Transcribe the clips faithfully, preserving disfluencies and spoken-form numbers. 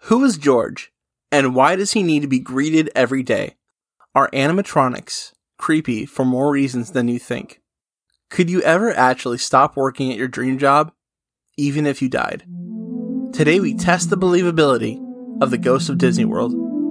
Who is George, and why does he need to be greeted every day? Are animatronics creepy for more reasons than you think? Could you ever actually stop working at your dream job, even if you died? Today we test the believability of the ghost of Disney World.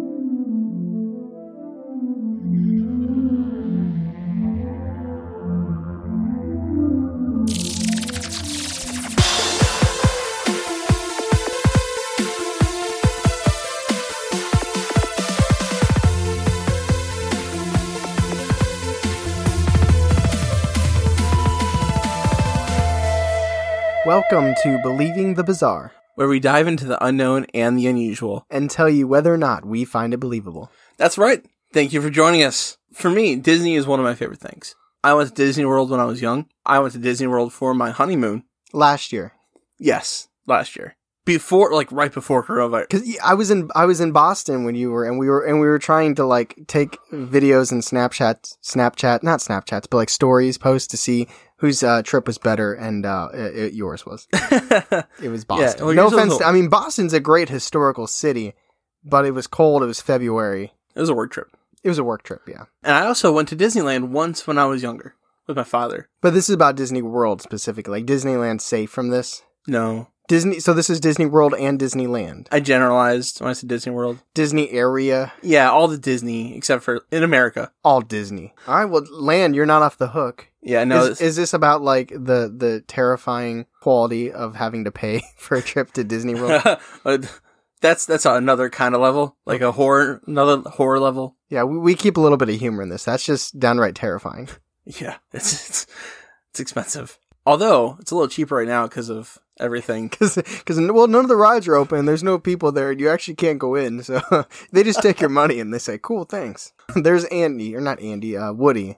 Welcome to Believing the Bizarre, where we dive into the unknown and the unusual, and tell you whether or not we find it believable. That's right. Thank you for joining us. For me, Disney is one of my favorite things. I went to Disney World when I was young. I went to Disney World for my honeymoon. Last year. Yes, last year. Before, like, right before coronavirus. Because I was in, I was in Boston when you were, and we were, and we were trying to, like, take videos and Snapchat, Snapchat, not Snapchats, but, like, stories, posts to see whose uh, trip was better, and uh, it, it, yours was. It was Boston. Yeah, well, no yours offense. was a- I mean, Boston's a great historical city, but it was cold. It was February. It was a work trip. It was a work trip, yeah. And I also went to Disneyland once when I was younger with my father. But this is about Disney World specifically. Like, Disneyland's safe from this? No. Disney. So this is Disney World and Disneyland. I generalized when I said Disney World. Disney area. Yeah, all the Disney, except for in America. All Disney. All right, well, land, you're not off the hook. Yeah, no. Is, this- is this about, like, the, the terrifying quality of having to pay for a trip to Disney World? that's that's another kind of level, like a horror, another horror level. Yeah, we, we keep a little bit of humor in this. That's just downright terrifying. Yeah, it's it's, it's expensive. Although, it's a little cheaper right now because of everything. Because, well, none of the rides are open. There's no people there. And you actually can't go in. So they just take your money and they say, cool, thanks. There's Andy, or not Andy, uh, Woody.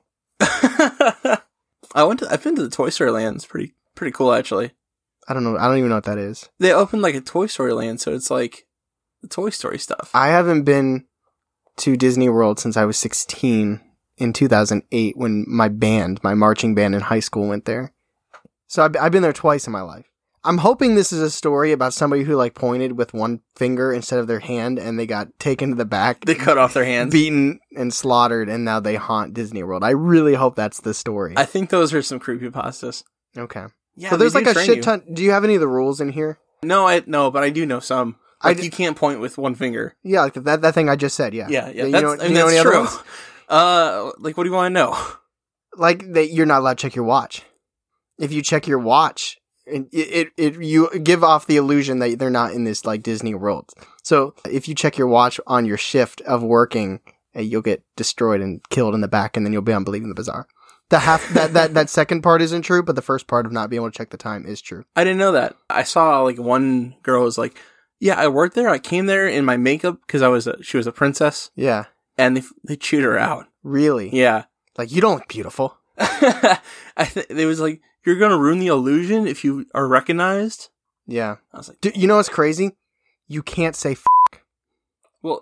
I went to, I've been to the Toy Story Land. It's pretty, pretty cool, actually. I don't know. I don't even know what that is. They opened like a Toy Story Land, so it's like the Toy Story stuff. I haven't been to Disney World since I was sixteen in two thousand eight when my band, my marching band in high school went there. So I've, I've been there twice in my life. I'm hoping this is a story about somebody who like pointed with one finger instead of their hand and they got taken to the back. They cut off their hands. Beaten and slaughtered and now they haunt Disney World. I really hope that's the story. I think those are some creepypastas. Okay. Yeah, so there's they like do a train shit you. ton. Do you have any of the rules in here? No, I no, but I do know some. Like I d- you can't point with one finger. Yeah, like that that thing I just said. Yeah. Yeah, yeah. You That's, know, I do mean, you know that's any other true. ones? Uh, like, what do you want to know? Like that you're not allowed to check your watch. If you check your watch, it, it it you give off the illusion that they're not in this like Disney World. So if you check your watch on your shift of working, uh, you'll get destroyed and killed in the back, and then you'll be on Believing the Bizarre. The half that, that that second part isn't true, but the first part of not being able to check the time is true. I didn't know that. I saw like one girl was like, "Yeah, I worked there. I came there in my makeup because I was a, she was a princess, Yeah, and they they chewed her out." really. Yeah. Like you don't look beautiful. I th- it was like, you're gonna ruin the illusion if you are recognized. Yeah. I was like, Do, you know what's crazy? You can't say f- well,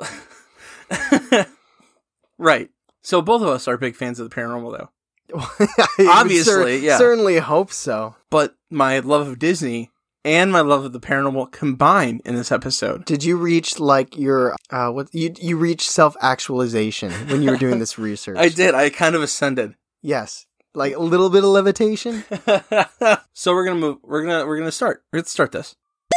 right. So both of us are big fans of the paranormal, though. I would Obviously, cer- yeah. Certainly hope so. But my love of Disney and my love of the paranormal combine in this episode. Did you reach like your uh what you you reached self-actualization when you were doing this research? I did. I kind of ascended. Yes. Like a little bit of levitation? So we're gonna move. We're gonna we're gonna start. We're gonna start this.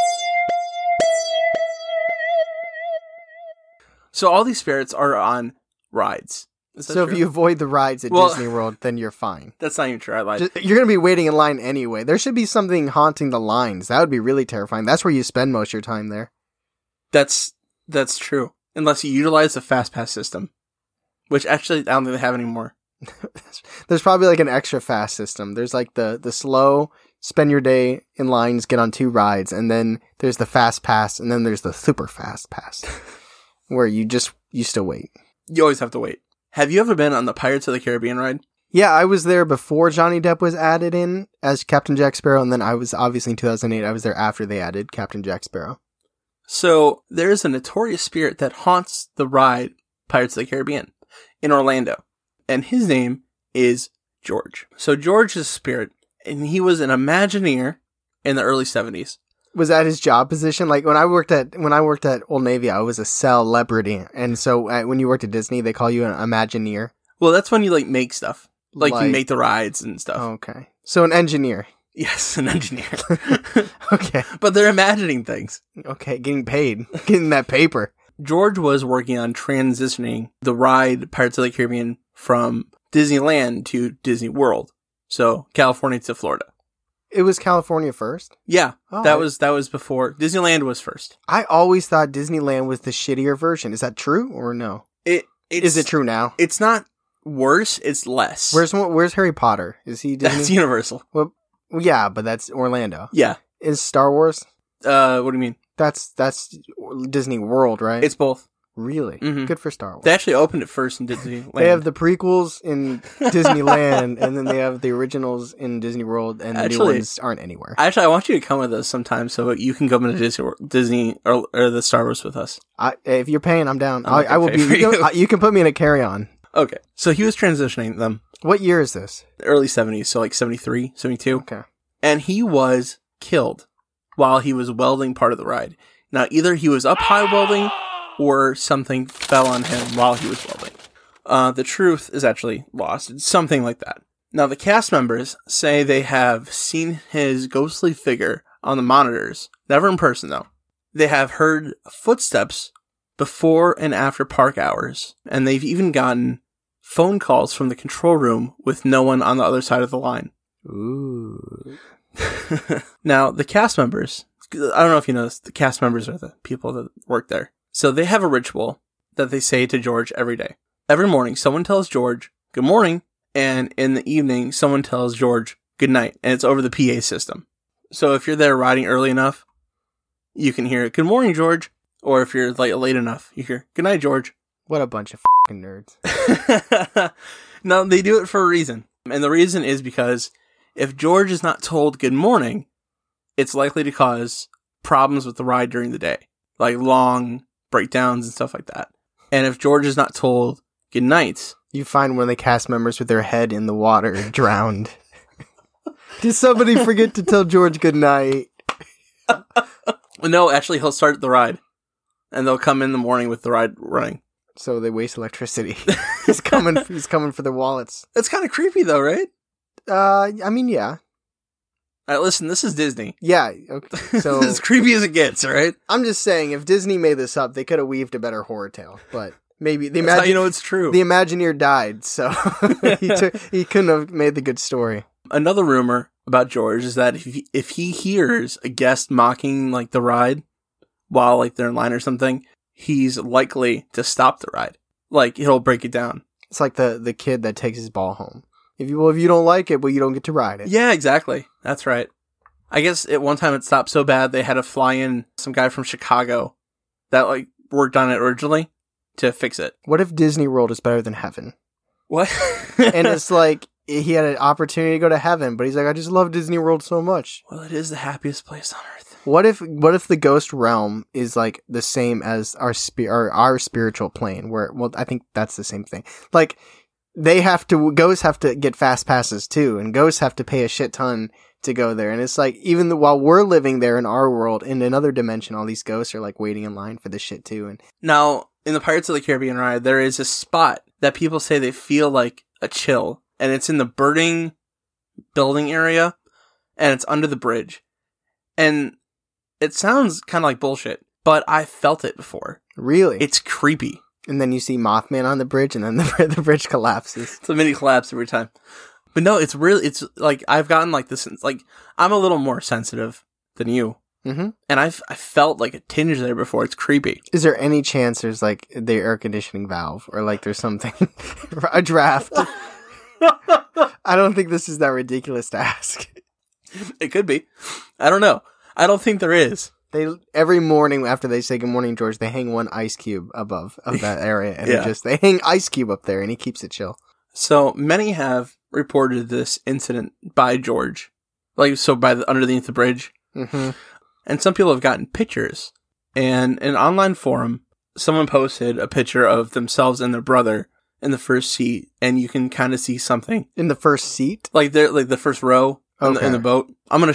So all these spirits are on rides. Is that So true? if you avoid the rides at Well- Disney World, then you're fine. That's not even true. I lied. Just, you're going to be waiting in line anyway. There should be something haunting the lines. That would be really terrifying. That's where you spend most of your time there. That's that's true. Unless you utilize the fast pass system, which actually I don't think they have anymore. There's probably like an extra fast system. There's like the, the slow, spend your day in lines, get on two rides, and then there's the fast pass, and then there's the super fast pass, where you just, you still wait. You always have to wait. Have you ever been on the Pirates of the Caribbean ride? Yeah, I was there before Johnny Depp was added in as Captain Jack Sparrow, and then I was obviously in two thousand eight, I was there after they added Captain Jack Sparrow. So there is a notorious spirit that haunts the ride Pirates of the Caribbean in Orlando, and his name is George. So George is a spirit, and he was an Imagineer in the early seventies. Was that his job position? Like when I worked at when I worked at Old Navy, I was a celebrity, and so uh, when you worked at Disney, they call you an Imagineer. Well, that's when you like make stuff, like, Like- you make the rides and stuff. Okay, so an engineer. Yes, an engineer. Okay, But they're imagining things. okay, getting paid, getting that paper. George was working on transitioning the ride Pirates of the Caribbean from Disneyland to Disney World. So California to Florida. It was California first. Yeah, Oh, that I- was that was before Disneyland was first. I always thought Disneyland was the shittier version. Is that true or no? It it's, Is it true now? It's not worse. It's less. Where's Where's Harry Potter? Is he Disney? That's Universal. Well, yeah, but that's Orlando. Yeah. Is Star Wars? Uh, what do you mean? That's that's Disney World, right? It's both. really Mhm. good for Star Wars. They actually opened it first in Disneyland. They have the prequels in Disneyland, and then they have the originals in Disney World, and the Actually- new ones aren't anywhere. Actually, I want you to come with us sometime so you can come into Disney, Disney or, or the Star Wars with us. I, if you're paying, I'm down. I'm I, not I will gonna be. pay for You, you. can- you can put me in a carry-on. Okay. So he was transitioning them What year is this? early seventies, so like seventy-three, seventy-two. Okay. And he was killed while he was welding part of the ride. Now, either he was up high welding or something fell on him while he was welding. Uh, the truth is actually lost. It's something like that. Now, the cast members say they have seen his ghostly figure on the monitors. Never in person, though. They have heard footsteps before and after park hours. And they've even gotten phone calls from the control room with no one on the other side of the line. Ooh. Now, the cast members, I don't know if you know this, the cast members are the people that work there. So they have a ritual that they say to George every day. Every morning, someone tells George, good morning, and in the evening, someone tells George, good night, and it's over the P A system. So if you're there riding early enough, you can hear, good morning, George. Or if you're like late enough, you hear, good night, George. What a bunch of fucking nerds. No, they do it for a reason. And the reason is because if George is not told good morning, it's likely to cause problems with the ride during the day, like long breakdowns and stuff like that. And if George is not told good night, You find one of the cast members with their head in the water, drowned. Did somebody forget to tell George good night? no, actually he'll start the ride and they'll come in the morning with the ride running. So they waste electricity. he's coming. He's coming for their wallets. That's kind of creepy though, right? Uh, I mean, yeah, All right, listen, this is Disney. yeah. Okay. So as creepy as it gets, all right? I'm just saying, if Disney made this up, they could have weaved a better horror tale. But maybe the That's how Imagi- you know it's true. the Imagineer died, so he took he couldn't have made the good story. Another rumor about George is that if he, if he hears a guest mocking like the ride while like they're in line or something, he's likely to stop the ride. Like he'll break it down. It's like the the kid that takes his ball home. If you well, if you don't like it, well, you don't get to ride it. Yeah, exactly. That's right. I guess at one time it stopped so bad they had to fly in some guy from Chicago that like worked on it originally to fix it. What if Disney World is better than heaven? What? And it's like he had an opportunity to go to heaven, but he's like, I just love Disney World so much. well, it is the happiest place on earth. What if what if the ghost realm is like the same as our spi- our, our spiritual plane? Where well, I think that's the same thing. Like they have to ghosts have to get fast passes too, and ghosts have to pay a shit ton to go there. And it's like even the, while we're living there in our world, in another dimension, all these ghosts are like waiting in line for this shit too. And Now, in the Pirates of the Caribbean ride, there is a spot that people say they feel like a chill, and it's in the birding building area, and it's under the bridge. And it sounds kind of like bullshit, but I felt it before. really, It's creepy. and then you see Mothman on the bridge, and then the the bridge collapses. It's a mini collapse every time. But no, it's really, it's like, I've gotten like this, like, I'm a little more sensitive than you. Mm-hmm. And I've, I felt like a tinge there before. It's creepy. Is there any chance there's like the air conditioning valve, or like there's something a draft? I don't think this is that ridiculous to ask. It could be. I don't know. I don't think there is. They every morning after they say good morning, George, they hang one ice cube above of that area, and Yeah. they just they hang ice cube up there, and he keeps it chill. So many have reported this incident by George, like so by the underneath the bridge, Mm-hmm. and some people have gotten pictures. And in an online forum, someone posted a picture of themselves and their brother in the first seat, and you can kind of see something In the first seat. like they're like the first row in, the, in Okay. the boat. I'm gonna show you.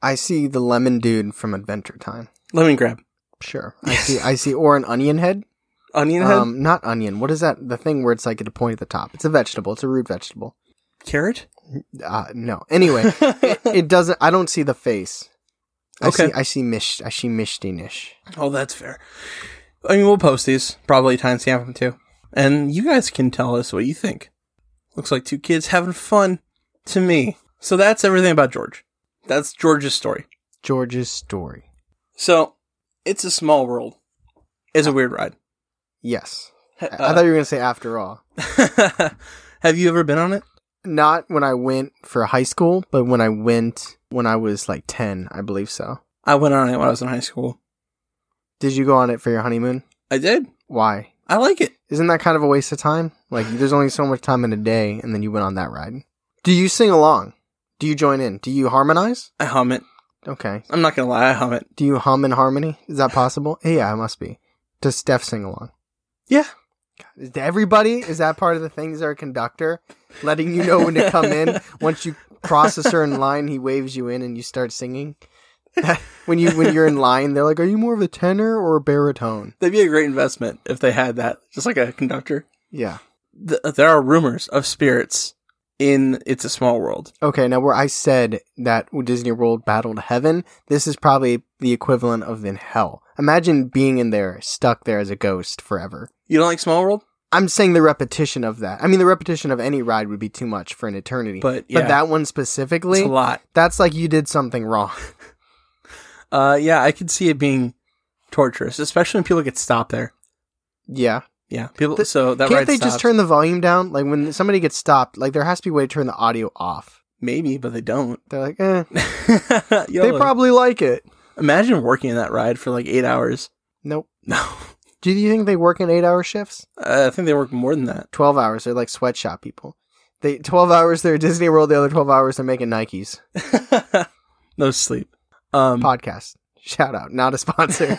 I see the lemon dude from Adventure Time. Lemon grab. Sure. I see, I see, or an onion head. Onion head? Um, not onion. What is that? The thing where it's like at a point at the top. It's a vegetable. It's a root vegetable. Carrot? Uh, no. Anyway, it, it doesn't, I don't see the face. I Okay. see, I see mish, I see mishty-nish. Oh, that's fair. I mean, we'll post these. Probably timestamp them too. And you guys can tell us what you think. Looks like two kids having fun to me. So that's everything about George. That's George's story. George's story. So, It's a Small World is a weird ride. Yes. Uh, I thought you were going to say After All. Have you ever been on it? Not when I went for high school, but when I went when I was like ten, I believe so. I went on it when I was in high school. Did you go on it for your honeymoon? I did. Why? I like it. Isn't that kind of a waste of time? Like, there's only so much time in a day, and then you went on that ride. Do you sing along? Do you join in? Do you harmonize? I hum it. Okay. I'm not going to lie, I hum it. Do you hum in harmony? Is that possible? Yeah, it must be. Does Steph sing along? Yeah. Is everybody, is that part of the thing? Is there a conductor letting you know when to come in? Once you cross a certain line, he waves you in and you start singing? when, you, when you're in line, they're like, are you more of a tenor or a baritone? That'd be a great investment if they had that. Just like a conductor. Yeah. Th- there are rumors of spirits in It's a Small World. Okay, now where I said that Disney World battled heaven, this is probably the equivalent of in hell. Imagine being in there, stuck there as a ghost forever. You don't like Small World? I'm saying the repetition of that. I mean, the repetition of any ride would be too much for an eternity. But, yeah. But that one specifically, It's a lot. that's like you did something wrong. Uh, yeah, I could see it being torturous, especially when people get stopped there. Yeah. Yeah, people. The- so that Can't ride they stops. just turn the volume down? Like when somebody gets stopped, like there has to be a way to turn the audio off. Maybe, but they don't. They're like, eh. They YOLO. probably like it. Imagine working in that ride for like eight hours. Nope. No, Do you think they work in eight-hour shifts? uh, I think they work more than that. twelve hours. They're like sweatshop people. They twelve hours they're at Disney World. The other twelve hours they're making Nikes. No sleep. Um, Podcast. Shout out. Not a sponsor.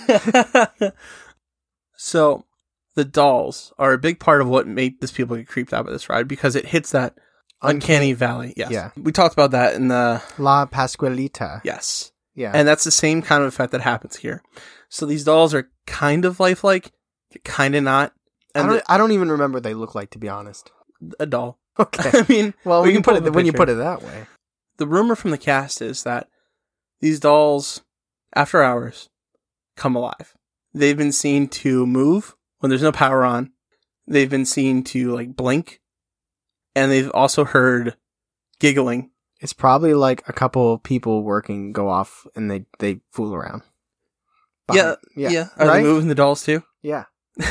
So, the dolls are a big part of what made this people get creeped out by this ride because it hits that uncanny valley. Yes. Yeah. We talked about that in the... La Pascualita. Yes. Yeah. And that's the same kind of effect that happens here. So these dolls are kind of lifelike, kind of not. And I don't, the- I don't even remember what they look like, to be honest. a doll. Okay. I mean, Well, we, can put pull it up a when you picture. put it that way. The rumor from the cast is that these dolls, after hours, come alive. They've been seen to move when there's no power on. They've been seen to like blink, and they've also heard giggling. It's probably like a couple of people working go off and they, they fool around. Yeah, yeah. yeah. Are right? they moving the dolls too? Yeah.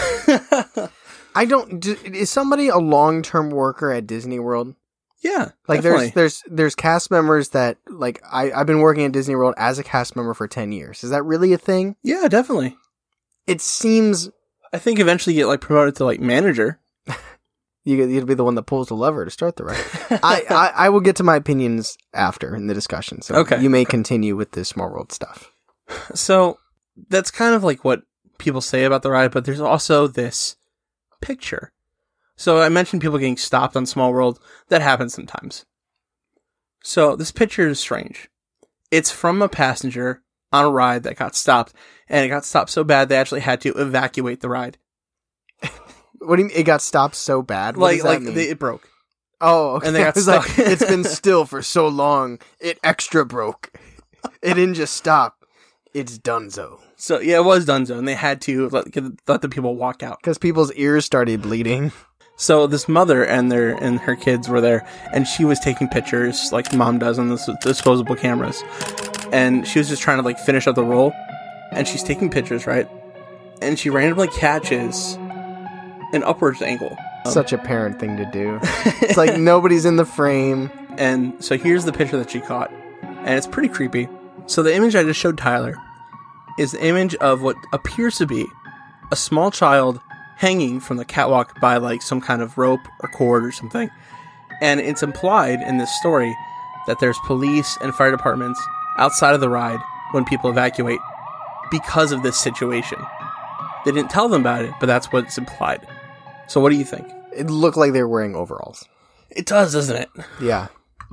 I don't. d- Is somebody a long term worker at Disney World? Yeah, Like definitely. there's there's there's cast members that like I I've been working at Disney World as a cast member for ten years. Is that really a thing? Yeah, definitely. It seems I think eventually you get like promoted to like manager. you you'd be the one that pulls the lever to start the ride. I, I I will get to my opinions after in the discussion. So Okay. you may continue with this Small World stuff. So that's kind of like what people say about the ride, but there's also this picture. So I mentioned people getting stopped on Small World. That happens sometimes. So this picture is strange. It's from a passenger on a ride that got stopped, and it got stopped so bad they actually had to evacuate the ride. What do you mean? It got stopped so bad? What like does that like mean? they, it broke. Oh, okay. and they got I was like, stuck. it's been still for so long. It extra broke. It didn't just stop. It's donezo. So yeah, it was Dunzo, and they had to let, let the people walk out. Because people's ears started bleeding. So this mother and their and her kids were there, and she was taking pictures like mom does on the disposable cameras, and she was just trying to like finish up the roll, and she's taking pictures, right? And she randomly catches an upwards angle. Such a parent thing to do. It's like nobody's in the frame. And so here's the picture that she caught, and it's pretty creepy. So the image I just showed Tyler is the image of what appears to be a small child hanging from the catwalk by like some kind of rope or cord or something. And it's implied in this story that there's police and fire departments outside of the ride when people evacuate because of this situation. They didn't tell them about it, but that's what's implied. So what do you think? It looked like they were wearing overalls. It does, doesn't it? Yeah.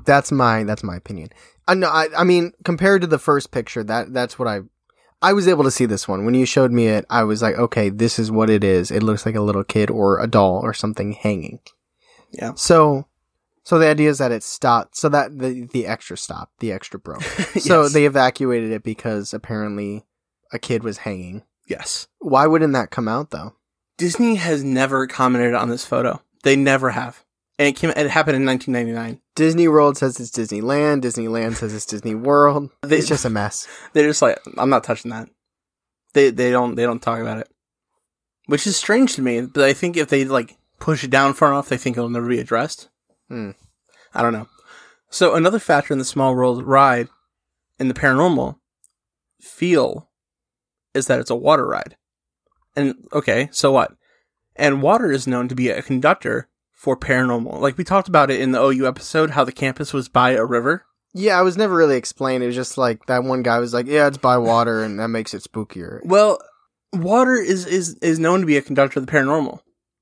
That's my that's my opinion. I know. I, I mean, compared to the first picture, that that's what I I was able to see this one. When you showed me it, I was like, okay, this is what it is. It looks like a little kid or a doll or something hanging. Yeah. So, so the idea is that it stopped. So that the the extra stopped. The extra broke. Yes. So they evacuated it because apparently a kid was hanging. Yes. Why wouldn't that come out though? Disney has never commented on this photo. They never have. And it came. It happened in nineteen ninety-nine. Disney World says it's Disneyland. Disneyland says it's Disney World. They, it's just a mess. They're just like, I'm not touching that. They they don't they don't talk about it, which is strange to me. But I think if they like push it down far enough, they think it'll never be addressed. Hmm. I don't know. So another factor in the Small World ride, in the paranormal feel, is that it's a water ride. And okay, so what? And water is known to be a conductor for paranormal. Like we talked about it in the O U episode, how the campus was by a river. Yeah, I was never really explained. It was just like that one guy was like, yeah, it's by water and that makes it spookier. Well, water is, is, is known to be a conductor of the paranormal.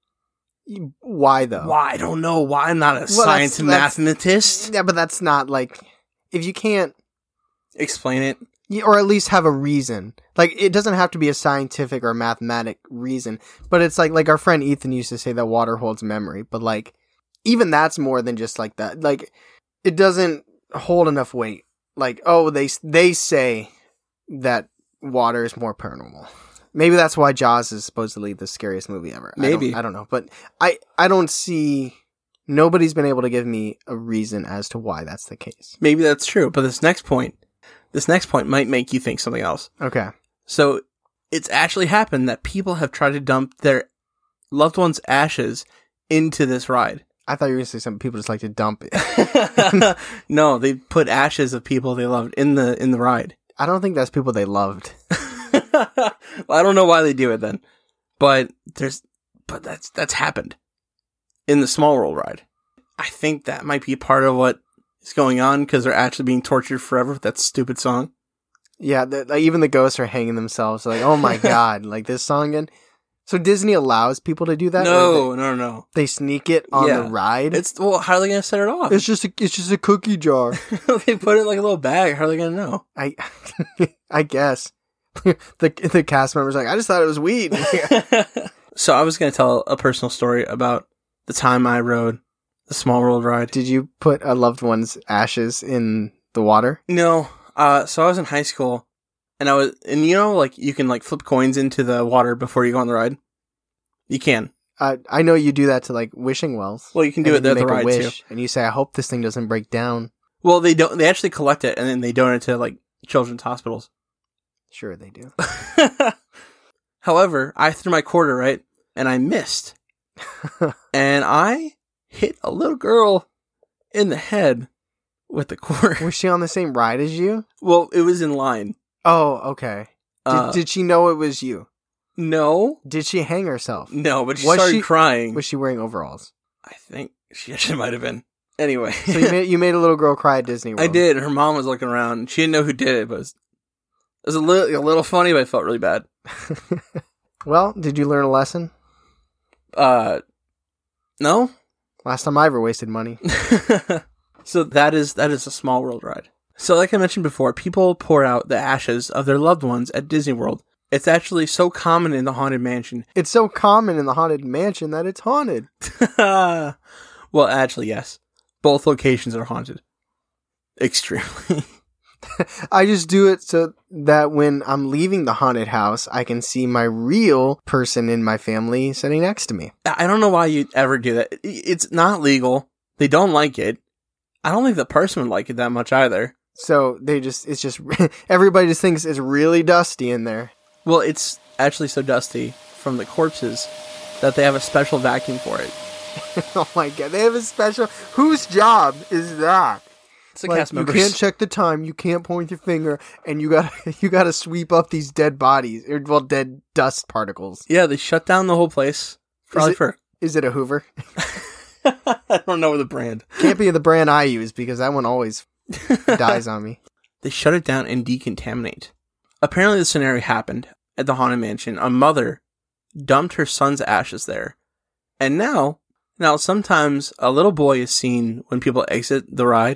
Why though? Why? I don't know. Why? I'm not a well, science that's, and that's, mathematist. Yeah, but that's not like, if you can't explain it. Or at least have a reason. Like, it doesn't have to be a scientific or mathematic reason, but it's like, like our friend Ethan used to say that water holds memory, but like, even that's more than just like that. Like, it doesn't hold enough weight. Like, oh, they, they say that water is more paranormal. Maybe that's why Jaws is supposedly the scariest movie ever. Maybe. I don't, I don't know, but I, I don't see, nobody's been able to give me a reason as to why that's the case. Maybe that's true, but this next point, This next point might make you think something else. Okay. So, it's actually happened that people have tried to dump their loved ones' ashes into this ride. I thought you were going to say some people just like to dump it. No, they put ashes of people they loved in the in the ride. I don't think that's people they loved. Well, I don't know why they do it then, but there's but that's that's happened in the Small World ride. I think that might be part of what is going on because they're actually being tortured forever with that stupid song. Yeah, the, like, even the ghosts are hanging themselves. Like, oh my god, like this song again. So Disney allows people to do that? No, they, no, no. They sneak it on Yeah. the ride? It's well, how are they gonna set it off? It's just a, it's just a cookie jar. They put it in like a little bag. How are they gonna know? I I guess. the the cast member's like, I just thought it was weed. So I was gonna tell a personal story about the time I rode the Small World ride. Did you put a loved one's ashes in the water? No. Uh, so I was in high school, and I was, and you know, like you can like flip coins into the water before you go on the ride. You can. Uh, I know you do that to like wishing wells. Well, you can do And it there then at the you make ride a wish, too. and you say, I hope this thing doesn't break down. Well, they don't. They actually collect it, and then they donate it to like children's hospitals. Sure, they do. However, I threw my quarter right, and I missed, and I hit a little girl in the head with the quarter. Was she on the same ride as you? Well, it was in line. Oh, okay. Did, Uh, did she know it was you? No, Did she hang herself? no, but she Was started she- crying. Was she wearing overalls? I think she actually might have been. Anyway, So you made you made a little girl cry at Disney World. I did. Her mom was looking around. She didn't know who did it, but it was, it was a little a little funny, but I felt really bad. Well, did you learn a lesson? Uh, no. Last time I ever wasted money. So that is that is a Small World ride. So like I mentioned before, people pour out the ashes of their loved ones at Disney World. It's actually so common in the Haunted Mansion. It's so common in the Haunted Mansion that it's haunted. Well, actually, yes. Both locations are haunted. Extremely. I just do it so that when I'm leaving the haunted house, I can see my real person in my family sitting next to me. I don't know why you'd ever do that. It's not legal. They don't like it. I don't think the person would like it that much either. So they just, it's just, everybody just thinks it's really dusty in there. Well, it's actually so dusty from the corpses that they have a special vacuum for it. Oh my god, they have a special, whose job is that? It's a Like, cast you members. can't check the time, you can't point your finger, and you gotta, you gotta sweep up these dead bodies, or, well, dead dust particles. Yeah, they shut down the whole place. Probably it- for... Is it a Hoover? I don't know the brand. Can't be the brand I use, because that one always dies on me. They shut it down and decontaminate. Apparently the scenario happened at the Haunted Mansion. A mother dumped her son's ashes there. And now, now sometimes a little boy is seen when people exit the ride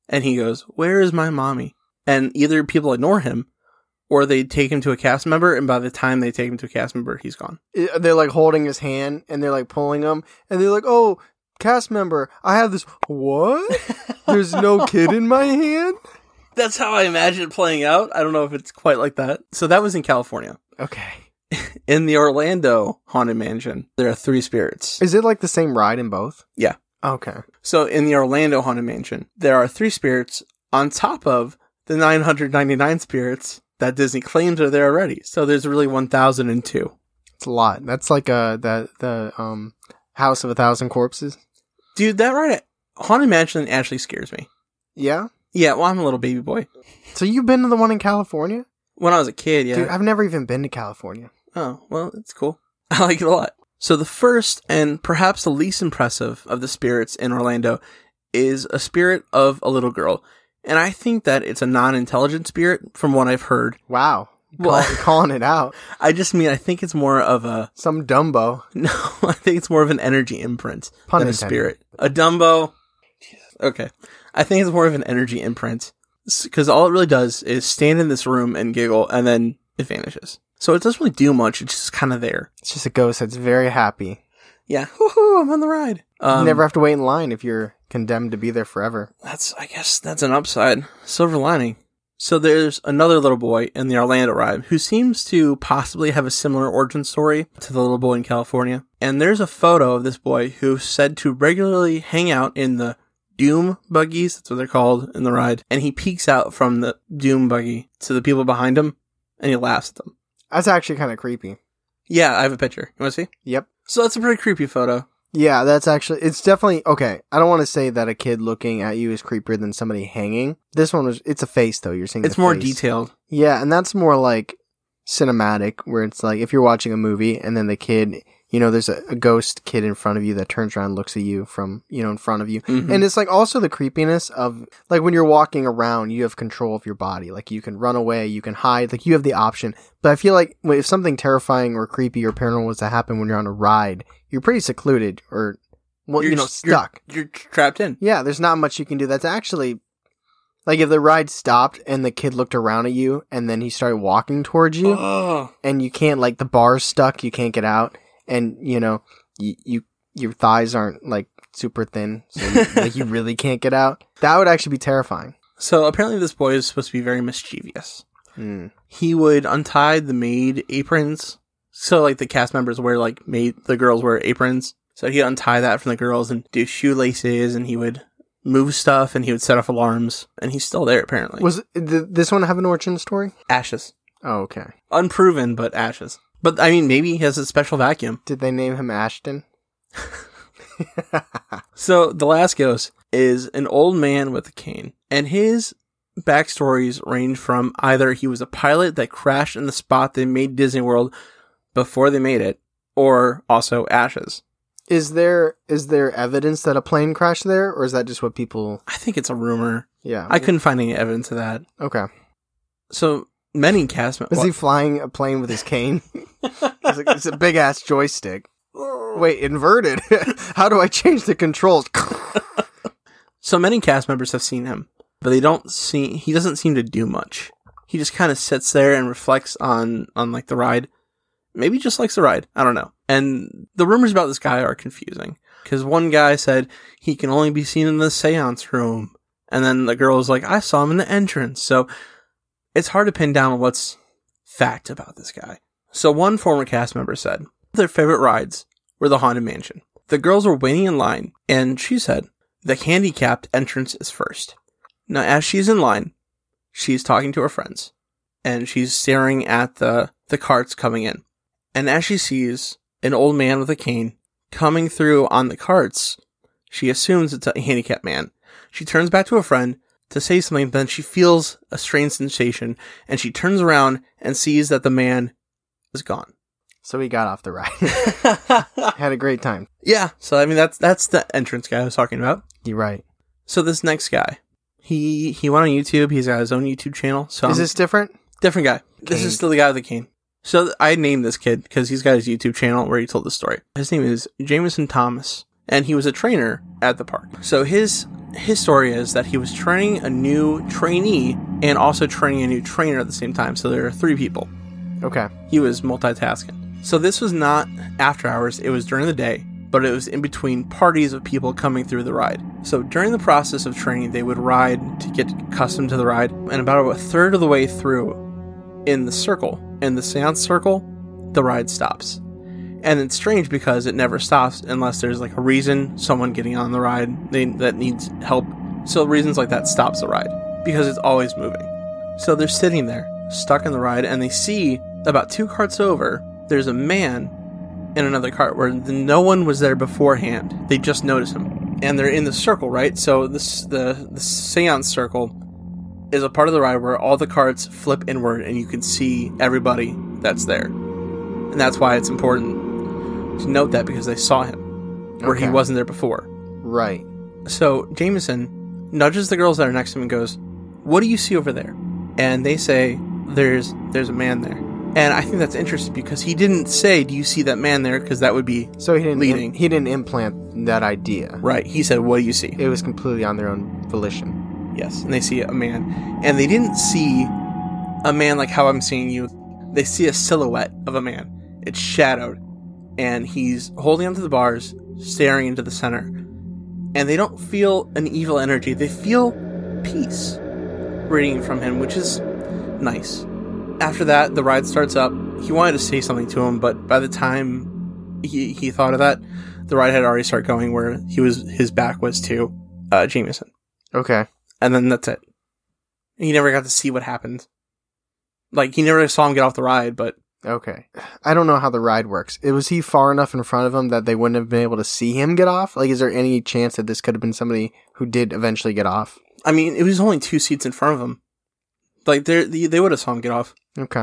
and he goes, "Where is my mommy?" And either people ignore him, or they take him to a cast member, and by the time they take him to a cast member, he's gone. They're like holding his hand, and they're like pulling him, and they're like, "Oh, cast member, I have this." What? There's no kid in my hand? That's how I imagine it playing out. I don't know if it's quite like that. So that was in California. Okay. In the Orlando Haunted Mansion, there are three spirits. Is it like the same ride in both? Yeah. Okay. So in the Orlando Haunted Mansion, there are three spirits on top of the nine hundred ninety-nine spirits that Disney claims are there already. So there's really one thousand two. It's a lot. That's like uh the the um House of a Thousand Corpses. Dude, that ride, Haunted Mansion actually scares me. Yeah? Yeah, well, I'm a little baby boy. So you've been to the one in California? When I was a kid, yeah. Dude, I've never even been to California. Oh, well, it's cool. I like it a lot. So the first and perhaps the least impressive of the spirits in Orlando is a spirit of a little girl. And I think that it's a non-intelligent spirit from what I've heard. Wow. Well, Call, calling it out. I just mean, I think it's more of a... Some Dumbo. No, I think it's more of an energy imprint Pun than a intended. spirit. A Dumbo. Jesus. Okay. I think it's more of an energy imprint. Because all it really does is stand in this room and giggle, and then it vanishes. So it doesn't really do much. It's just kind of there. It's just a ghost that's very happy. Yeah. Woohoo, I'm on the ride. Um, you never have to wait in line if you're condemned to be there forever. That's, I guess, that's an upside. Silver lining. So there's another little boy in the Orlando ride who seems to possibly have a similar origin story to the little boy in California. And there's a photo of this boy who's said to regularly hang out in the Doom buggies, that's what they're called in the ride. And he peeks out from the Doom buggy to the people behind him, and he laughs at them. That's actually kind of creepy. Yeah, I have a picture. You want to see? Yep. So that's a pretty creepy photo. Yeah, that's actually, it's definitely, okay, I don't want to say that a kid looking at you is creepier than somebody hanging. This one was, it's a face though, you're seeing It's the more face. detailed. Yeah, and that's more like cinematic, where it's like, if you're watching a movie and then the kid, you know, there's a, a ghost kid in front of you that turns around and looks at you from, you know, in front of you. Mm-hmm. And it's like also the creepiness of, like when you're walking around, you have control of your body. Like you can run away, you can hide, like you have the option. But I feel like if something terrifying or creepy or paranormal was to happen when you're on a ride, you're pretty secluded or, well, You're you know, just- you're- stuck. You're, trapped in. Yeah, there's not much you can do. That's actually, like if the ride stopped and the kid looked around at you and then he started walking towards you Oh. and you can't, like the bar's stuck, you can't get out. And, you know, you, you your thighs aren't, like, super thin, so you, like, you really can't get out. That would actually be terrifying. So apparently this boy is supposed to be very mischievous. Mm. He would untie the maid aprons. So, like, the cast members wear, like, maid, the girls wear aprons. So he'd untie that from the girls and do shoelaces, and he would move stuff, and he would set off alarms. And he's still there, apparently. Was did this one have an origin story? Ashes. Oh, okay. Unproven, but ashes. But, I mean, maybe he has a special vacuum. Did they name him Ashton? So, the last ghost is an old man with a cane. And his backstories range from either he was a pilot that crashed in the spot they made Disney World before they made it, or also ashes. Is there is there evidence that a plane crashed there, or is that just what people... I think it's a rumor. Yeah. I couldn't find any evidence of that. Okay. So, many cast members... Is he flying a plane with his cane? it's, like, it's a big-ass joystick. Wait, inverted? How do I change the controls? So many cast members have seen him, but they don't see, he doesn't seem to do much. He just kind of sits there and reflects on, on like the ride. Maybe just likes the ride. I don't know. And the rumors about this guy are confusing. Because one guy said he can only be seen in the seance room. And then the girl was like, I saw him in the entrance. So it's hard to pin down what's fact about this guy. So one former cast member said their favorite rides were the Haunted Mansion. The girls were waiting in line, and she said the handicapped entrance is first. Now, as she's in line, she's talking to her friends, and she's staring at the, the carts coming in. And as she sees an old man with a cane coming through on the carts, she assumes it's a handicapped man. She turns back to her friend to say something, but then she feels a strange sensation, and she turns around and sees that the man is gone. So he got off the ride. Had a great time. Yeah, so I mean, that's that's the entrance guy I was talking about. You're right. So this next guy, he he went on YouTube. He's got his own YouTube channel. So Is I'm- this different? different guy? This Cane. is still the guy with the cane. So I named this kid because he's got his YouTube channel where he told the story. His name is Jameson Thomas, and he was a trainer at the park. So his his story is that he was training a new trainee and also training a new trainer at the same time. So there are three people. Okay. He was multitasking. So this was not after hours, it was during the day, but it was in between parties of people coming through the ride. So during the process of training, they would ride to get accustomed to the ride, and about a third of the way through, in the circle, in the seance circle, the ride stops. And it's strange because it never stops unless there's like a reason, someone getting on the ride they, that needs help. So reasons like that stops the ride, because it's always moving. So they're sitting there, stuck in the ride, and they see about two carts over, there's a man in another cart where the, no one was there beforehand. They just noticed him. And they're in the circle, right? So this the, the seance circle is a part of the ride where all the carts flip inward and you can see everybody that's there. And that's why it's important to note that, because they saw him where Okay. he wasn't there before. Right. So Jameson nudges the girls that are next to him and goes, "What do you see over there?" And they say, there's there's a man there. And I think that's interesting because he didn't say, "Do you see that man there?" Because that would be So he didn't leading. he didn't implant that idea. Right. He said, "What do you see?" It was completely on their own volition. Yes. And they see a man. And they didn't see a man like how I'm seeing you. They see a silhouette of a man. It's shadowed. And he's holding onto the bars, staring into the center. And they don't feel an evil energy. They feel peace radiating from him, which is nice. After that, the ride starts up. He wanted to say something to him, but by the time he, he thought of that, the ride had already started going where he was his back was to uh, Jameson. Okay. And then that's it. He never got to see what happened. Like, he never saw him get off the ride, but... Okay. I don't know how the ride works. It, was he far enough in front of him that they wouldn't have been able to see him get off? Like, is there any chance that this could have been somebody who did eventually get off? I mean, it was only two seats in front of him. Like, they they would have saw him get off. Okay.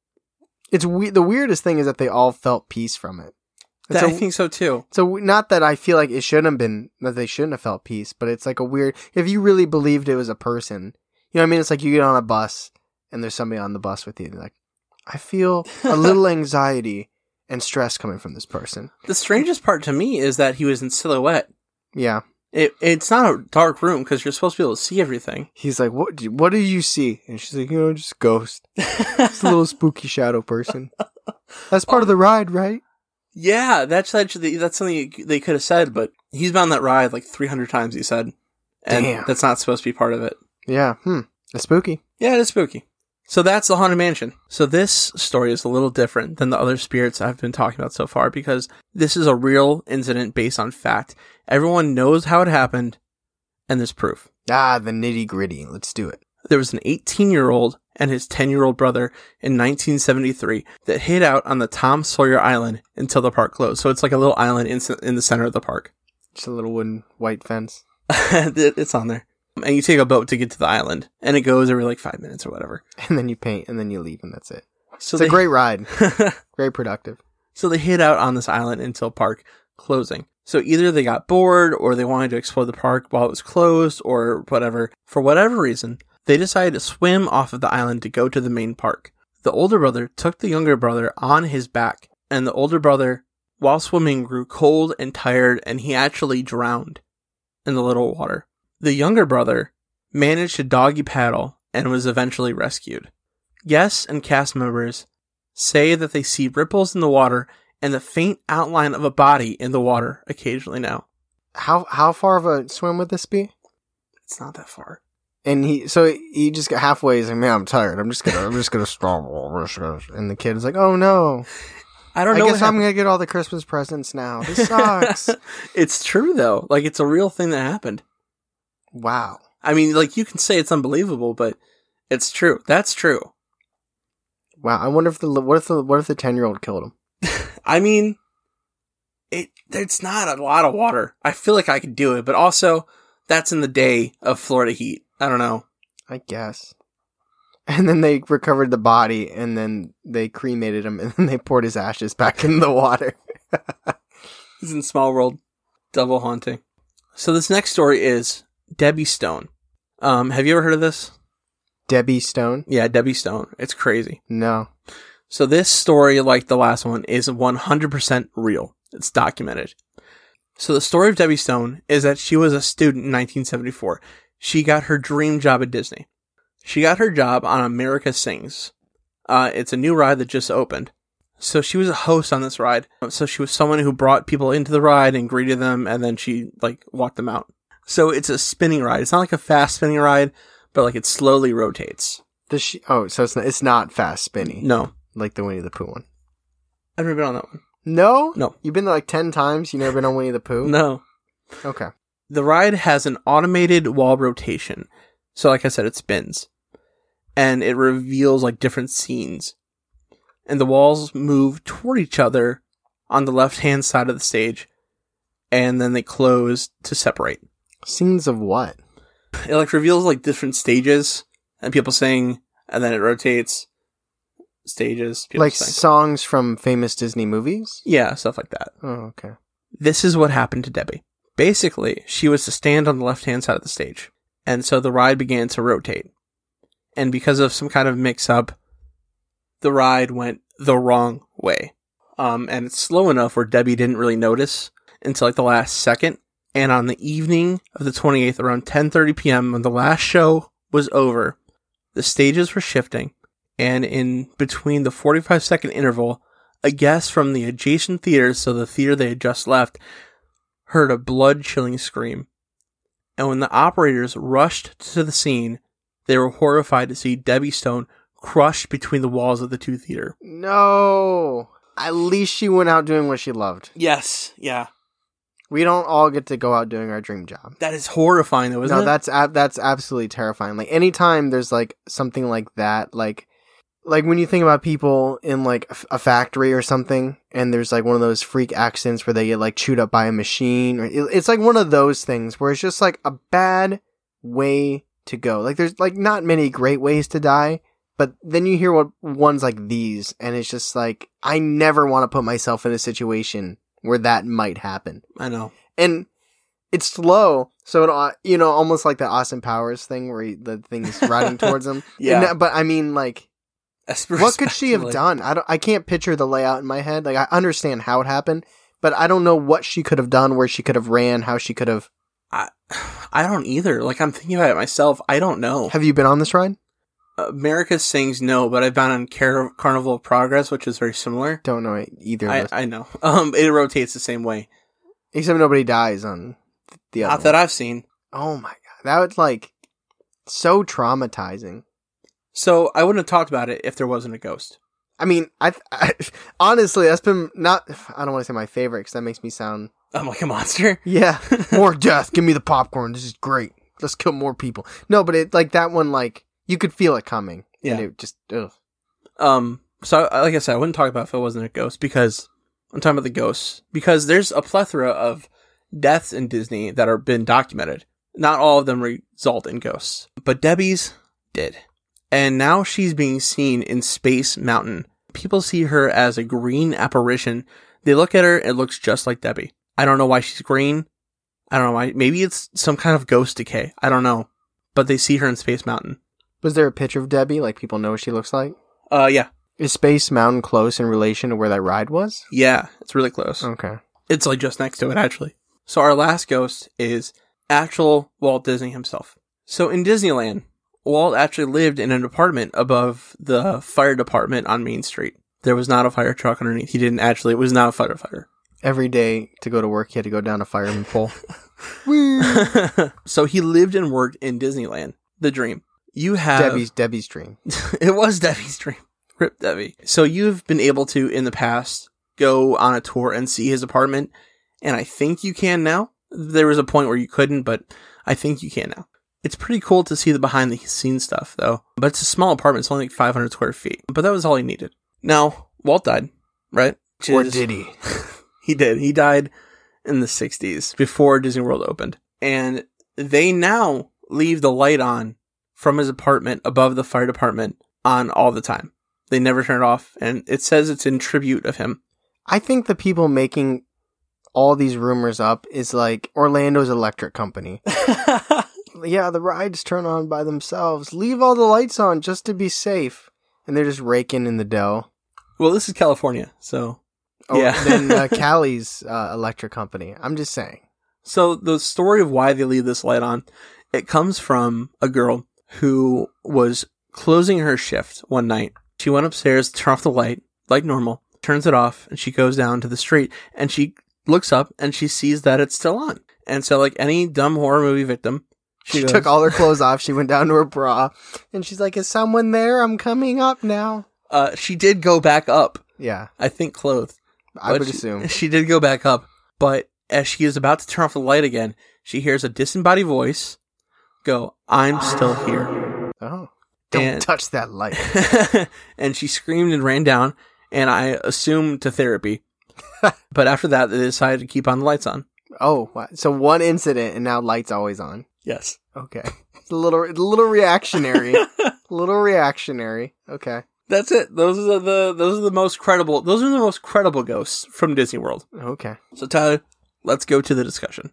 It's we- the weirdest thing is that they all felt peace from it. That, So- I think so, too. So not that I feel like it shouldn't have been, that they shouldn't have felt peace, but it's like a weird, if you really believed it was a person, you know what I mean? It's like you get on a bus and there's somebody on the bus with you and you're like, I feel a little anxiety and stress coming from this person. The strangest part to me is that he was in silhouette. Yeah. It It's not a dark room because you're supposed to be able to see everything. He's like, what do, what do you see? And she's like, you know, just a ghost. Just a little spooky shadow person. That's part of the ride, right? Yeah, that's actually that's something they could have said, but he's been on that ride like three hundred times, he said. And Damn. that's not supposed to be part of it. Yeah. Hmm. It's spooky. Yeah, it is spooky. So that's the Haunted Mansion. So this story is a little different than the other spirits I've been talking about so far because this is a real incident based on fact. Everyone knows how it happened, and there's proof. Ah, the nitty gritty. Let's do it. There was an eighteen-year-old and his ten-year-old brother in nineteen seventy-three that hid out on the Tom Sawyer Island until the park closed. So it's like a little island in, in the center of the park. Just a little wooden white fence. It's on there. And you take a boat to get to the island, and it goes every like five minutes or whatever. And then you paint, and then you leave, and that's it. So It's they, a great ride. Very productive. So they hid out on this island until park closing. So either they got bored, or they wanted to explore the park while it was closed, or whatever. For whatever reason, they decided to swim off of the island to go to the main park. The older brother took the younger brother on his back, and the older brother, while swimming, grew cold and tired, and he actually drowned in the little water. The younger brother managed to doggy paddle and was eventually rescued. Guests and cast members say that they see ripples in the water and the faint outline of a body in the water occasionally now. How how far of a swim would this be? It's not that far. And he so he just got halfway. He's like, "Man, I'm tired. I'm just gonna I'm just gonna stumble." And the kid is like, "Oh no! I don't I know. guess what I'm happened. gonna get all the Christmas presents now. This sucks." It's true though. Like it's a real thing that happened. Wow. I mean, like you can say it's unbelievable, but it's true. That's true. Wow. I wonder if the what if the what if the ten year old killed him? I mean, it it's not a lot of water. I feel like I could do it, but also that's in the day of Florida heat. I don't know. I guess. And then they recovered the body, and then they cremated him, and then they poured his ashes back in the water. He's in Small World. Double haunting. So this next story is Debbie Stone. Um, have you ever heard of this? Debbie Stone? Yeah, Debbie Stone. It's crazy. No. So this story, like the last one, is one hundred percent real. It's documented. So the story of Debbie Stone is that she was a student in nineteen seventy-four. She got her dream job at Disney. She got her job on America Sings. Uh, it's a new ride that just opened. So she was a host on this ride. So she was someone who brought people into the ride and greeted them, and then she, like, walked them out. So it's a spinning ride. It's not like a fast spinning ride, but, like, it slowly rotates. Does she? Oh, so it's not, it's not fast spinny. No. Like the Winnie the Pooh one. I've never been on that one. No? No. You've been there like ten times? You've never been on Winnie the Pooh? No. Okay. The ride has an automated wall rotation. So, like I said, it spins. And it reveals, like, different scenes. And the walls move toward each other on the left-hand side of the stage. And then they close to separate. Scenes of what? It, like, reveals, like, different stages. And people sing. And then it rotates. Stages. People Like sing. songs from famous Disney movies? Yeah, stuff like that. Oh, okay. This is what happened to Debbie. Basically, she was to stand on the left-hand side of the stage. And so the ride began to rotate. And because of some kind of mix-up, the ride went the wrong way. Um, and it's slow enough where Debbie didn't really notice until like the last second. And on the evening of the twenty-eighth, around ten thirty p.m., when the last show was over, the stages were shifting. And in between the forty-five second interval, a guest from the adjacent theater, so the theater they had just left, heard a blood-chilling scream. And when the operators rushed to the scene, they were horrified to see Debbie Stone crushed between the walls of the two theater. No! At least she went out doing what she loved. Yes, yeah. We don't all get to go out doing our dream job. That is horrifying, though, isn't no, it? No, that's ab- that's absolutely terrifying. Like, anytime there's, like, something like that, like, like when you think about people in, like, a factory or something, and there's, like, one of those freak accidents where they get, like, chewed up by a machine, or it's, like, one of those things where it's just, like, a bad way to go. Like, there's, like, not many great ways to die, but then you hear what ones like these, and it's just, like, I never want to put myself in a situation where that might happen. I know. And it's slow, so it, you know, almost like the Austin Powers thing where he, the thing's riding towards him. Yeah. And, but I mean, like, what could she have done? I don't. I can't picture the layout in my head. Like, I understand how it happened, but I don't know what she could have done, where she could have ran, how she could have. I, I don't either. Like, I'm thinking about it myself. I don't know. Have you been on this ride? America Sings, no, but I've been on Car- Carnival of Progress, which is very similar. Don't know either of I, those. I know. Um, it rotates the same way. Except nobody dies on the other Not one. that I've seen. Oh my god, that was like so traumatizing. So I wouldn't have talked about it if there wasn't a ghost. I mean, I, I honestly, that's been not. I don't want to say my favorite because that makes me sound. I'm like a monster. Yeah, more death. Give me the popcorn. This is great. Let's kill more people. No, but it like that one. Like you could feel it coming. Yeah. And it just. Ugh. Um. So like I said, I wouldn't talk about it if it wasn't a ghost because I'm talking about the ghosts because there's a plethora of deaths in Disney that are been documented. Not all of them result in ghosts, but Debbie's did. And now she's being seen in Space Mountain. People see her as a green apparition. They look at her, it looks just like Debbie. I don't know why she's green. I don't know why. Maybe it's some kind of ghost decay. I don't know. But they see her in Space Mountain. Was there a picture of Debbie? Like people know what she looks like? Uh, yeah. Is Space Mountain close in relation to where that ride was? Yeah, it's really close. Okay. It's like just next to it, actually. So our last ghost is actual Walt Disney himself. So in Disneyland, Walt actually lived in an apartment above the fire department on Main Street. There was not a fire truck underneath. He didn't actually, it was not a firefighter. Every day to go to work, he had to go down a fireman pole. So he lived and worked in Disneyland. The dream. You have... Debbie's Debbie's dream. It was Debbie's dream. Rip Debbie. So you've been able to, in the past, go on a tour and see his apartment. And I think you can now. There was a point where you couldn't, but I think you can now. It's pretty cool to see the behind the scenes stuff, though. But it's a small apartment. It's only like five hundred square feet. But that was all he needed. Now, Walt died, right? Which Or is- did he? He did. He died in the sixties, before Disney World opened. And they now leave the light on from his apartment above the fire department on all the time. They never turn it off. And it says it's in tribute of him. I think the people making all these rumors up is like Orlando's electric company. Yeah, the rides turn on by themselves. Leave all the lights on just to be safe. And they're just raking in the dough. Well, this is California, so... Oh, Yeah. than uh, Callie's uh, electric company. I'm just saying. So the story of why they leave this light on, it comes from a girl who was closing her shift one night. She went upstairs, turned off the light like normal, turns it off, and she goes down to the street, and she looks up and she sees that it's still on. And so, like any dumb horror movie victim, She, she, goes, took all her clothes off. She went down to her bra, and she's like, "Is someone there? I'm coming up now." uh, she did go back up. Yeah, I think clothed. I But would she- assume. She did go back up, but as she is about to turn off the light again, she hears a disembodied voice go, "I'm still here." Oh, don't And- touch that light. And she screamed and ran down, and I assumed to therapy. But after that, they decided to keep on the lights on. Oh, wow. So one incident, and now lights always on. Yes. Okay, it's a little, a little reactionary. a little reactionary. Okay, That's it. Those are the those are the most credible. Those are the most credible ghosts from Disney World. okay. So Tyler, let's go to the discussion.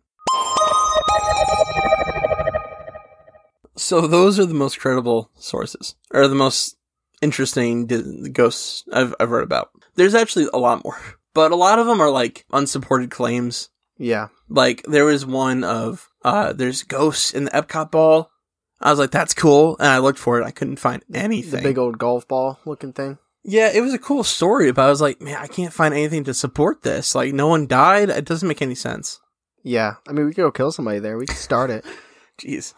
So those are the most credible sources, or the most interesting di- ghosts I've I've read about. There's actually a lot more, but a lot of them are like unsupported claims. Yeah. Like there was one of uh, there's ghosts in the Epcot ball. I was like, that's cool, and I looked for it. I couldn't find anything. The big old golf ball looking thing. Yeah, it was a cool story, but I was like, man, I can't find anything to support this. Like, no one died. It doesn't make any sense. Yeah. I mean, we could go kill somebody there. We could start it. Jeez.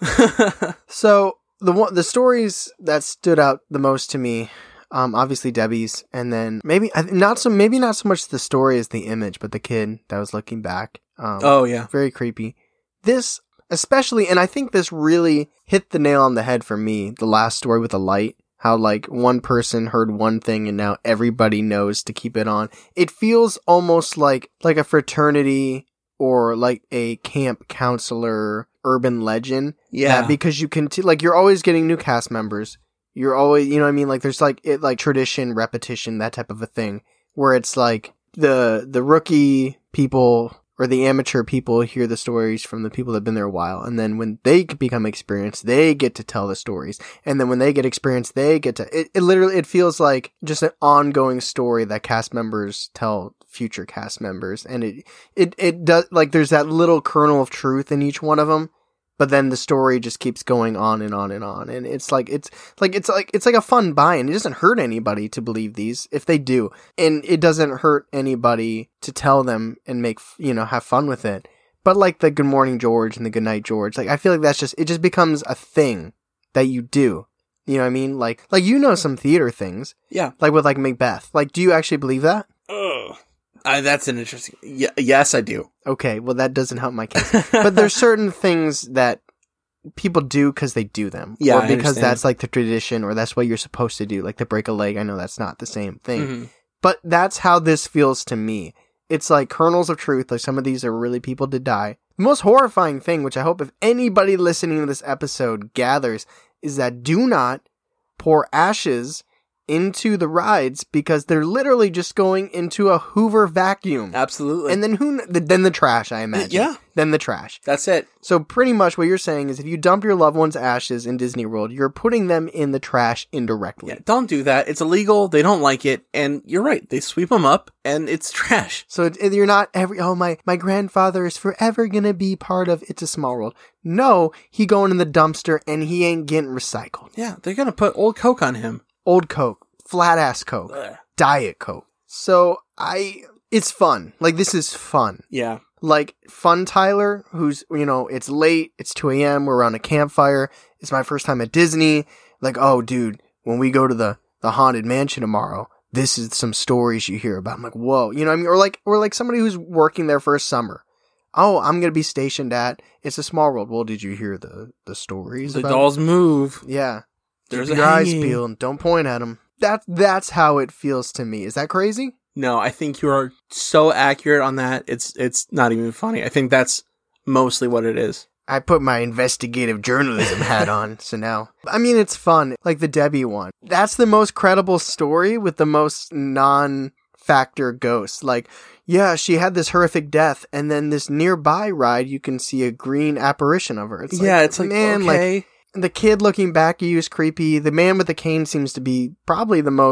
So the one, the stories that stood out the most to me, um, obviously Debbie's, and then maybe I- not so maybe not so much the story as the image, but the kid that was looking back. Um, Oh, yeah. very creepy. This especially, and I think this really hit the nail on the head for me. The last story with the light, how like one person heard one thing and now everybody knows to keep it on. It feels almost like like a fraternity or like a camp counselor urban legend. Yeah. That because you can, t- like, you're always getting new cast members. You're always, you know what I mean? Like, there's like, it, like tradition, repetition, that type of a thing where it's like the, the rookie people or the amateur people hear the stories from the people that have been there a while. And then when they become experienced, they get to tell the stories. And then when they get experienced, they get to, it, it literally, it feels like just an ongoing story that cast members tell future cast members. And it, it, it does, like, there's that little kernel of truth in each one of them. But then the story just keeps going on and on and on. And it's like, it's like, it's like, it's like a fun buy-in. It doesn't hurt anybody to believe these if they do. And it doesn't hurt anybody to tell them and make, you know, have fun with it. But like the Good Morning George and the Good Night George, like I feel like that's just, it just becomes a thing that you do. You know what I mean? Like, like, you know, some theater things, Yeah. like with like Macbeth. Like, do you actually believe that? Ugh. I, that's an interesting. Y- yes, I do. Okay, well, that doesn't help my case. But there's certain things that people do because they do them. Yeah, Or I because understand. that's like the tradition or that's what you're supposed to do. Like to break a leg. I know that's not the same thing. Mhm. But that's how this feels to me. It's like kernels of truth. Like some of these are really people to die. The most horrifying thing, which I hope if anybody listening to this episode gathers, is that do not pour ashes into the rides because they're literally just going into a Hoover vacuum. Absolutely. And then who? kn- Then the trash, I imagine. Yeah. Then the trash. That's it. So pretty much what you're saying is if you dump your loved one's ashes in Disney World, you're putting them in the trash indirectly. Yeah. Don't do that. It's illegal. They don't like it. And you're right. They sweep them up and it's trash. So it, you're not every, oh, my, my grandfather is forever going to be part of It's a Small World. No, he going in the dumpster and he ain't getting recycled. Yeah. They're going to put old Coke on him. Old Coke, flat ass Coke, Ugh. Diet Coke. So I, it's fun. Like this is fun. Yeah. Like Fun Tyler, who's, you know, it's late, it's two a.m., we're around a campfire, it's my first time at Disney, like, oh, dude, when we go to the, the Haunted Mansion tomorrow, this is some stories you hear about. I'm like, whoa, you know what I mean? Or like, or like somebody who's working there for a summer. Oh, I'm going to be stationed at It's a Small World. Well, did you hear the, the stories The about dolls move. Yeah. There's Keep a your eyes hanging. peeled. Don't point at them. That, that's how it feels to me. Is that crazy? No, I think you are so accurate on that. It's it's not even funny. I think that's mostly what it is. I put my investigative journalism hat on, so now. I mean, it's fun. Like the Debbie one. That's the most credible story with the most non-factor ghosts. Like, yeah, she had this horrific death, and then this nearby ride, you can see a green apparition of her. It's yeah, like, it's like, man, okay. like, the kid looking back at you is creepy. The man with the cane seems to be probably the most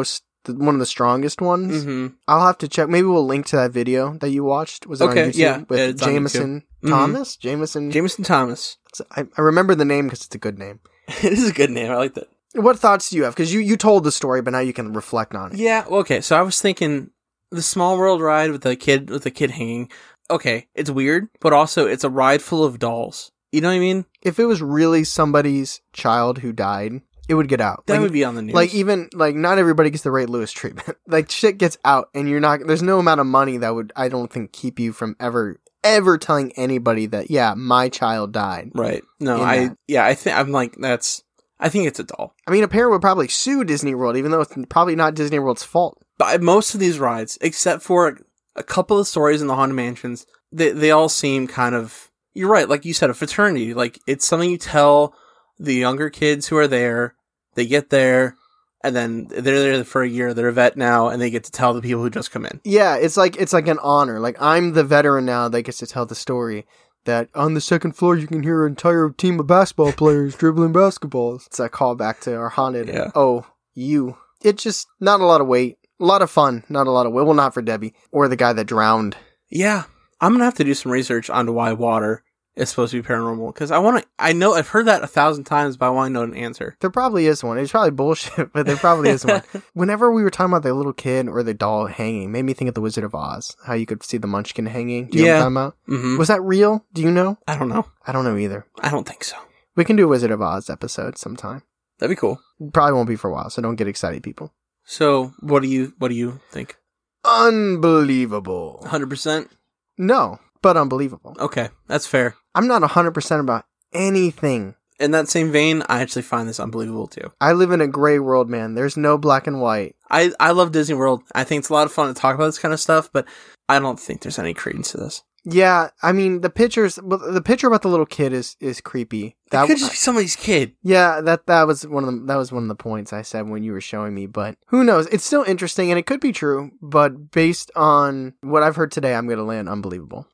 the, one of the strongest ones. Mm-hmm. I'll have to check. Maybe we'll link to that video that you watched. Was it Okay, on YouTube? yeah, With it's on Jameson YouTube. Thomas? Jameson. Jameson Thomas. I, I remember the name because it's a good name. It is a good name. I like that. What thoughts do you have? Because you, you told the story, but now you can reflect on it. Yeah. Well, okay. So I was thinking the Small World ride with the kid with the kid hanging. Okay, it's weird, but also it's a ride full of dolls. You know what I mean? If it was really somebody's child who died, it would get out. That like, would be on the news. Like even like not everybody gets the Ray Lewis treatment. Like shit gets out, and you're not. There's no amount of money that would I don't think keep you from ever ever telling anybody that yeah my child died. Right. No, in I that. yeah I think I'm like that's I think it's a doll. I mean, a parent would probably sue Disney World, even though it's probably not Disney World's fault. But most of these rides, except for a couple of stories in the Haunted Mansions, they they all seem kind of. You're right, like you said, a fraternity. Like it's something you tell the younger kids who are there. They get there, and then they're there for a year. They're a vet now, and they get to tell the people who just come in. Yeah, it's like it's like an honor. Like I'm the veteran now that gets to tell the story. That on the second floor you can hear an entire team of basketball players dribbling basketballs. It's a callback to our haunted. Yeah. Oh, you. It's just not a lot of weight, a lot of fun, not a lot of weight. Well, not for Debbie or the guy that drowned. Yeah, I'm gonna have to do some research onto why water is supposed to be paranormal because I want to. I know I've heard that a thousand times, but I want to know an answer. There probably is one. It's probably bullshit, but there probably is one. Whenever we were talking about the little kid or the doll hanging, made me think of the Wizard of Oz. How you could see the Munchkin hanging. Do you Yeah. know what I'm talking about? Mm-hmm. Was that real? Do you know? I don't know. I don't know either. I don't think so. We can do a Wizard of Oz episode sometime. That'd be cool. Probably won't be for a while, so don't get excited, people. So, what do you what do you think? Unbelievable. one hundred percent? No, but unbelievable. Okay, that's fair. I'm not one hundred percent about anything. In that same vein, I actually find this unbelievable too. I live in a gray world, man. There's no black and white. I, I love Disney World. I think it's a lot of fun to talk about this kind of stuff, but I don't think there's any credence to this. Yeah, I mean, the pictures, well, the picture about the little kid is, is creepy. That could just be somebody's kid. Yeah, that that was one of the that was one of the points I said when you were showing me. But who knows? It's still interesting, and it could be true. But based on what I've heard today, I'm going to land unbelievable.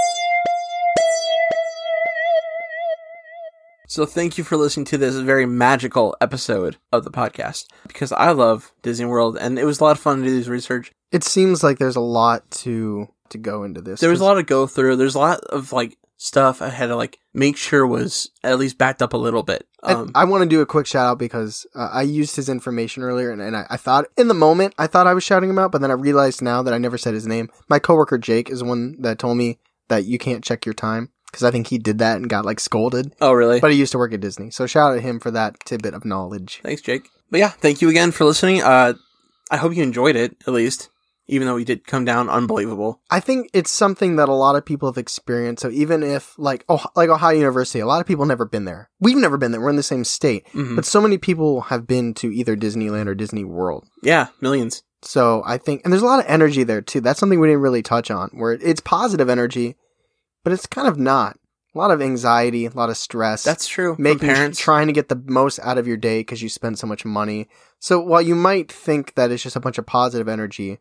So thank you for listening to this very magical episode of the podcast because I love Disney World, and it was a lot of fun to do this research. It seems like there's a lot to to go into this. There was a lot to go through. There's a lot of like stuff I had to like make sure was at least backed up a little bit. Um, I, I want to do a quick shout out because uh, I used his information earlier, and, and I, I thought in the moment I thought I was shouting him out, but then I realized now that I never said his name. My coworker Jake is the one that told me that you can't check your time because I think he did that and got like scolded. oh, really? But he used to work at Disney, so shout out to him for that tidbit of knowledge. Thanks, Jake. But yeah, thank you again for listening. Uh, I hope you enjoyed it at least, even though we did come down unbelievable. I think it's something that a lot of people have experienced. So even if like oh like Ohio University, a lot of people have never been there. We've never been there. We're in the same state, Mm-hmm. but so many people have been to either Disneyland or Disney World. Yeah, millions. So I think, and there's a lot of energy there too. That's something we didn't really touch on, where it's positive energy, but it's kind of not. A lot of anxiety, a lot of stress. That's true. Making For parents. trying to get the most out of your day because you spend so much money. So while you might think that it's just a bunch of positive energy,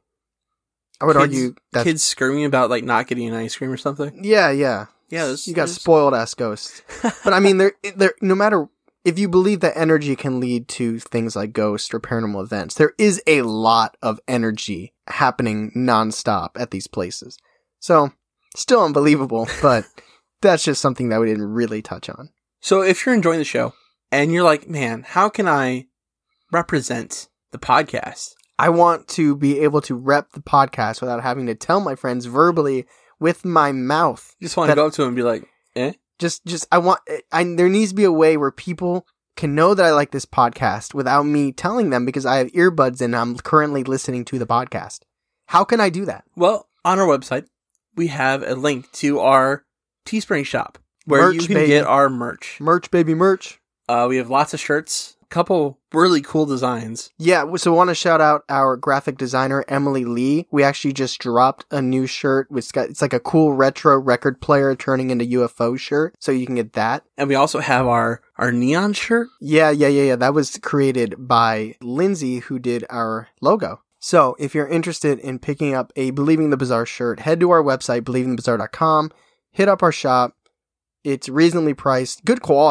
I would Kids- argue that Kids screaming about like not getting an ice cream or something. yeah, yeah, Yeah, there's- you got there's- spoiled ass ghosts. But I mean, there, there. No matter if you believe that energy can lead to things like ghosts or paranormal events, there is a lot of energy happening nonstop at these places. So still unbelievable, but that's just something that we didn't really touch on. So if you're enjoying the show and you're like, man, how can I represent the podcast? I want to be able to rep the podcast without having to tell my friends verbally with my mouth. You just want That- to go up to him and be like, eh? Just, just, I want, I, there needs to be a way where people can know that I like this podcast without me telling them because I have earbuds and I'm currently listening to the podcast. How can I do that? Well, on our website, we have a link to our Teespring shop where Merch, you can baby. get our merch. Merch, baby, merch. Uh, we have lots of shirts, a couple really cool designs. Yeah, so I want to shout out our graphic designer, Emily Lee. We actually just dropped a new shirt. It's got, it's like a cool retro record player turning into U F O shirt, so you can get that. And we also have our, our neon shirt. Yeah, yeah, yeah, yeah. That was created by Lindsay, who did our logo. So if you're interested in picking up a Believing the Bizarre shirt, head to our website, believing the bizarre dot com, hit up our shop. It's reasonably priced, good quality.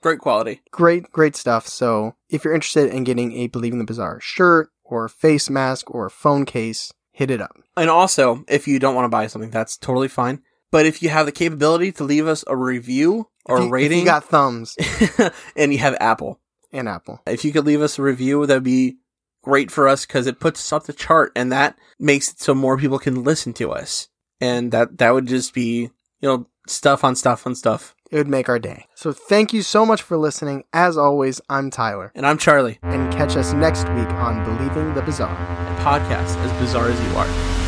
Great quality. Great, great stuff. So if you're interested in getting a Believing the Bizarre shirt or face mask or phone case, hit it up. And also, if you don't want to buy something, that's totally fine. But if you have the capability to leave us a review or if you, a rating. If you got thumbs. And you have Apple. And Apple. If you could leave us a review, that'd be great for us because it puts us up the chart and that makes it so more people can listen to us. And that, that would just be, you know, stuff on stuff on stuff. It would make our day. So thank you so much for listening. As always, I'm Tyler. And I'm Charlie. And catch us next week on Believing the Bizarre. A podcast as bizarre as you are.